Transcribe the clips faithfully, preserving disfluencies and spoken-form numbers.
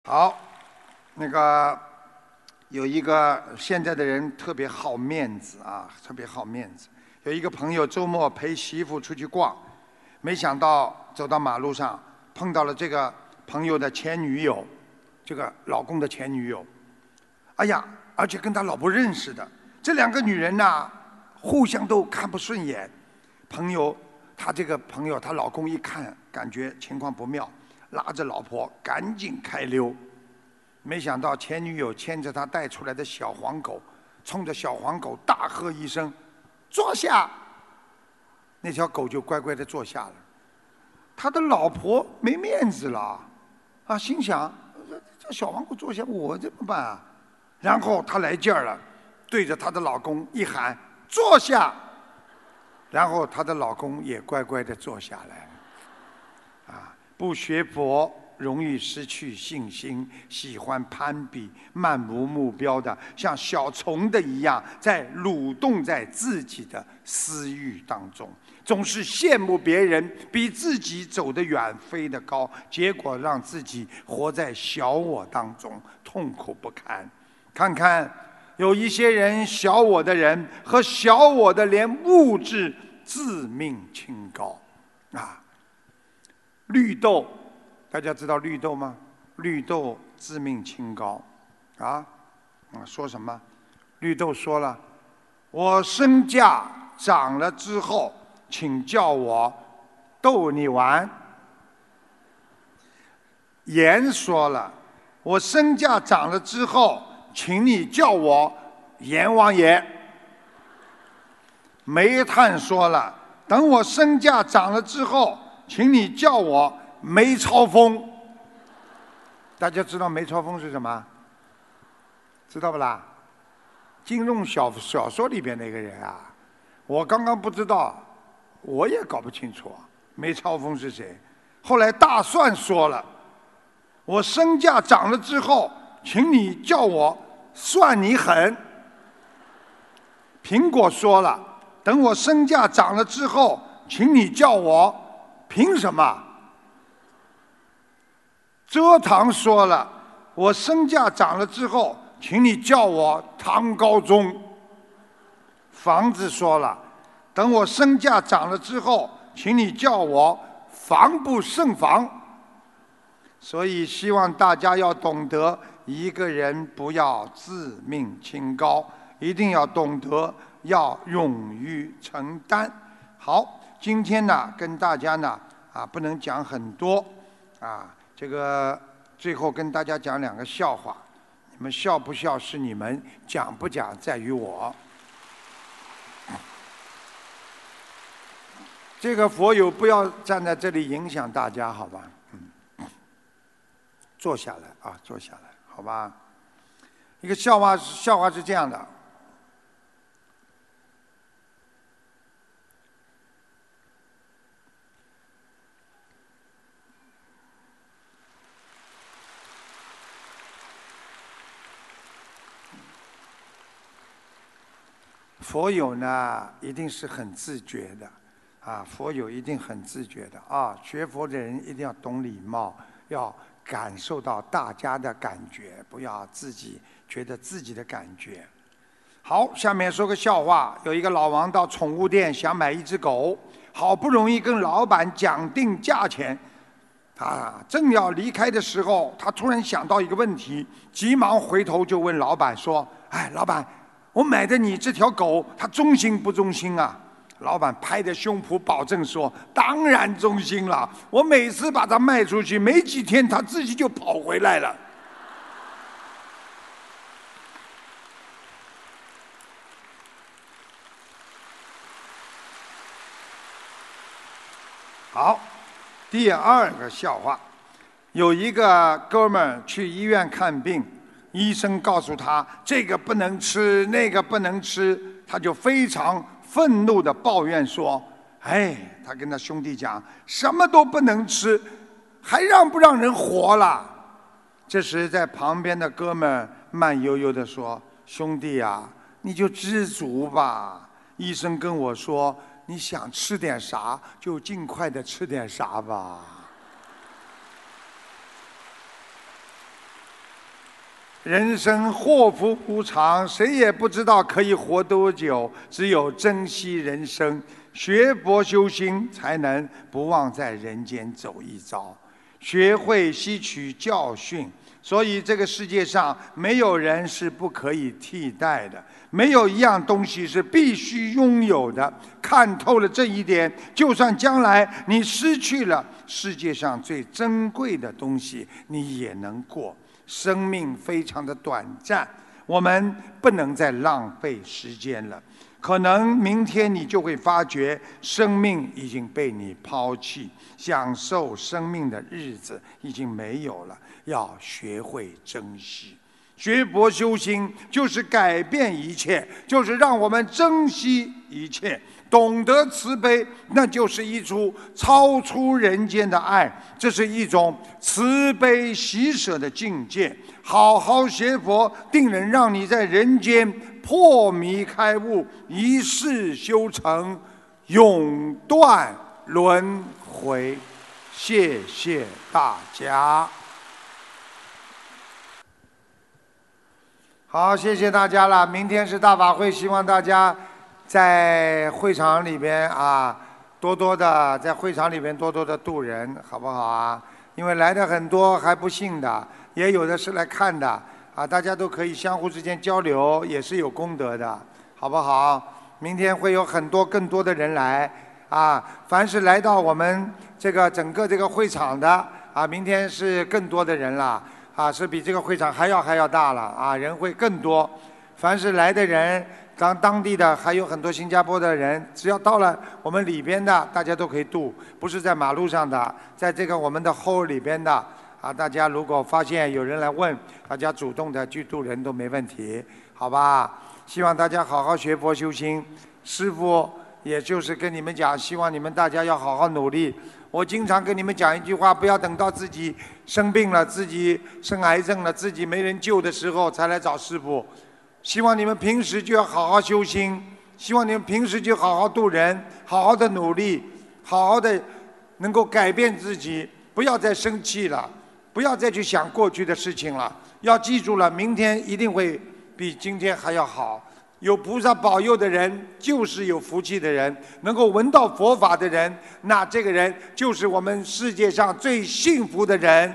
好，那个有一个现在的人特别好面子啊，特别好面子。有一个朋友周末陪媳妇出去逛，没想到走到马路上碰到了这个朋友的前女友，这个老公的前女友。哎呀，而且跟他老婆认识的，这两个女人呐，互相都看不顺眼。朋友，他这个朋友，她老公一看，感觉情况不妙。拉着老婆赶紧开溜，没想到前女友牵着他带出来的小黄狗，冲着小黄狗大喝一声：“坐下！”那条狗就乖乖地坐下了。他的老婆没面子了，啊，心想：这小黄狗坐下，我怎么办啊？然后他来劲儿了，对着他的老公一喊：“坐下！”然后她的老公也乖乖地坐下来了，啊。不学佛，容易失去信心，喜欢攀比，漫无目标的，像小虫的一样，在蠕动在自己的私欲当中，总是羡慕别人比自己走得远，飞得高，结果让自己活在小我当中，痛苦不堪。看看有一些人，小我的人和小我的连物质自命清高啊。绿豆，大家知道绿豆吗？绿豆自命清高，啊，啊，说什么？绿豆说了，我身价涨了之后，请叫我逗你玩。盐说了，我身价涨了之后，请你叫我阎王爷。煤炭说了，等我身价涨了之后，请你叫我梅超风。大家知道梅超风是什么？知道不啦？金庸小小说里边那个人啊，我刚刚不知道，我也搞不清楚梅超风是谁。后来大蒜说了，我身价涨了之后，请你叫我算你狠。苹果说了，等我身价涨了之后，请你叫我凭什么？蔗糖说了，我身价涨了之后，请你叫我唐高宗。房子说了，等我身价涨了之后，请你叫我防不胜防。所以希望大家要懂得，一个人不要自命清高，一定要懂得要勇于承担。好，今天呢，跟大家呢，啊，不能讲很多，啊，这个最后跟大家讲两个笑话，你们笑不笑是你们，讲不讲在于我。这个佛友不要站在这里影响大家，好吧？嗯，坐下来啊，坐下来，好吧？一个笑话，笑话是这样的。佛友呢，一定是很自觉的，啊，佛友一定很自觉的啊。学佛的人一定要懂礼貌，要感受到大家的感觉，不要自己觉得自己的感觉。好，下面说个笑话。有一个老王到宠物店想买一只狗，好不容易跟老板讲定价钱，他正要离开的时候，他突然想到一个问题，急忙回头就问老板说：“哎，老板，我买的你这条狗，它忠心不忠心啊？”老板拍着胸脯保证说：“当然忠心了，我每次把它卖出去，没几天它自己就跑回来了。”好，第二个笑话，有一个哥们儿去医院看病。医生告诉他这个不能吃，那个不能吃，他就非常愤怒地抱怨说：“哎，他跟他兄弟讲，什么都不能吃，还让不让人活了？”这时，在旁边的哥们慢悠悠地说：“兄弟啊，你就知足吧。医生跟我说，你想吃点啥，就尽快的吃点啥吧。” 人生祸福无常，谁也不知道可以活多久，只有珍惜人生，学佛修心，才能不忘在人间走一遭，学会吸取教训。所以这个世界上没有人是不可以替代的，没有一样东西是必须拥有的。看透了这一点，就算将来你失去了世界上最珍贵的东西，你也能过。生命非常的短暂，我们不能再浪费时间了。可能明天你就会发觉，生命已经被你抛弃，享受生命的日子已经没有了。要学会珍惜，学佛修心就是改变一切，就是让我们珍惜一切，懂得慈悲，那就是一出超出人间的爱，这是一种慈悲喜舍的境界。好好学佛，定能让你在人间破迷开悟，一世修成，永断轮回。谢谢大家。好，谢谢大家了。明天是大法会，希望大家在会场里边啊，多多的在会场里边多多的度人，好不好啊？因为来的很多还不信的，也有的是来看的啊，大家都可以相互之间交流，也是有功德的，好不好？明天会有很多更多的人来啊，凡是来到我们这个整个这个会场的啊，明天是更多的人了。啊，是比这个会场还要还要大了啊，人会更多。凡是来的人，当当地的还有很多新加坡的人，只要到了我们里边的，大家都可以渡，不是在马路上的，在这个我们的 hall 里边的啊。大家如果发现有人来问，大家主动的去渡人都没问题，好吧？希望大家好好学佛修心。师父也就是跟你们讲，希望你们大家要好好努力。我经常跟你们讲一句话，不要等到自己生病了，自己生癌症了，自己没人救的时候才来找师父。希望你们平时就要好好修心，希望你们平时就好好度人，好好的努力，好好的能够改变自己，不要再生气了，不要再去想过去的事情了。要记住了，明天一定会比今天还要好。有菩萨保佑的人，就是有福气的人；能够闻到佛法的人，那这个人就是我们世界上最幸福的人。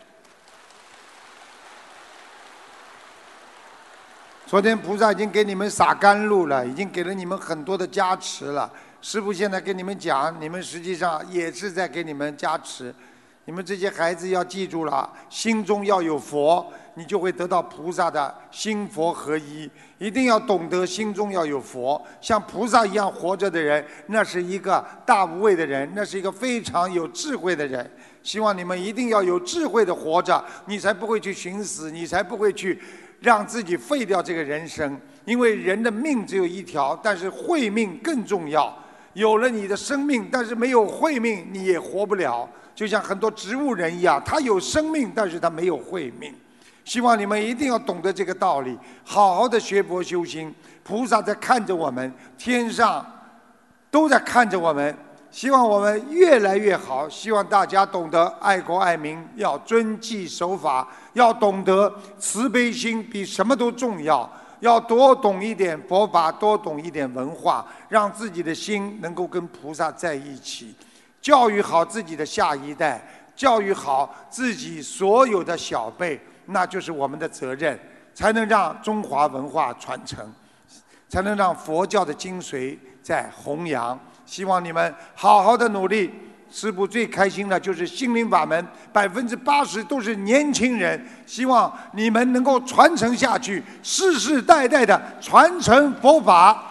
昨天菩萨已经给你们洒甘露了，已经给了你们很多的加持了。师父现在跟你们讲，你们实际上也是在给你们加持。你们这些孩子要记住了，心中要有佛，你就会得到菩萨的心佛合一。一定要懂得心中要有佛，像菩萨一样活着的人，那是一个大无畏的人，那是一个非常有智慧的人。希望你们一定要有智慧的活着，你才不会去寻死，你才不会去让自己废掉这个人生。因为人的命只有一条，但是慧命更重要。有了你的生命，但是没有慧命，你也活不了。就像很多植物人一样，他有生命，但是他没有慧命。希望你们一定要懂得这个道理，好好的学佛修心。菩萨在看着我们，天上都在看着我们。希望我们越来越好，希望大家懂得爱国爱民，要遵纪守法，要懂得慈悲心比什么都重要。要多懂一点佛法，多懂一点文化，让自己的心能够跟菩萨在一起。教育好自己的下一代，教育好自己所有的小辈，那就是我们的责任，才能让中华文化传承，才能让佛教的精髓在弘扬。希望你们好好的努力。师父最开心的就是心灵法门，百分之八十都是年轻人，希望你们能够传承下去，世世代代的传承佛法。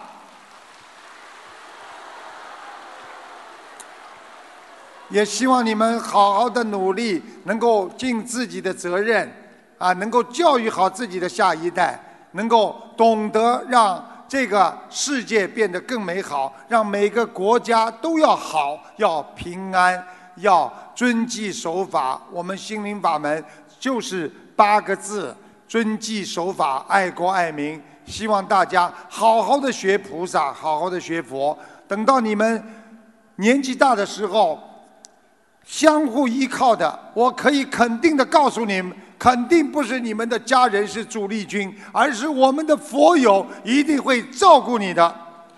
也希望你们好好的努力，能够尽自己的责任，啊，能够教育好自己的下一代，能够懂得让这个世界变得更美好，让每个国家都要好，要平安，要遵纪守法。我们心灵法门就是八个字：遵纪守法，爱国爱民。希望大家好好的学菩萨，好好的学佛。等到你们年纪大的时候，相互依靠的，我可以肯定的告诉你们， 肯定不是你们的家人是主力军，而是我们的佛友一定会照顾你的。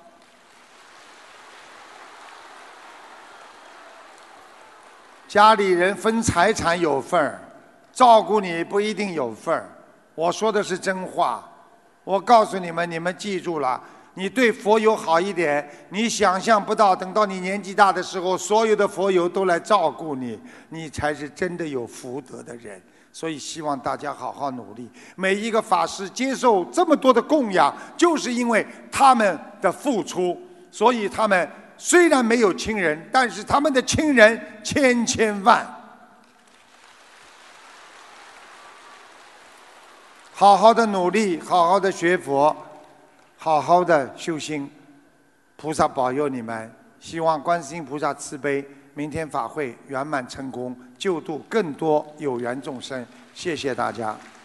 家里人分财产有份儿，照顾你不一定有份儿。我说的是真话。我告诉你们，你们记住了，你对佛友好一点，你想象不到，等到你年纪大的时候，所有的佛友都来照顾你，你才是真的有福德的人。所以希望大家好好努力。每一个法师接受这么多的供养，就是因为他们的付出，所以他们虽然没有亲人，但是他们的亲人千千万。好好的努力，好好的学佛，好好的修心，菩萨保佑你们。希望观世音菩萨慈悲，明天法会圆满成功，救度更多有缘众生。谢谢大家。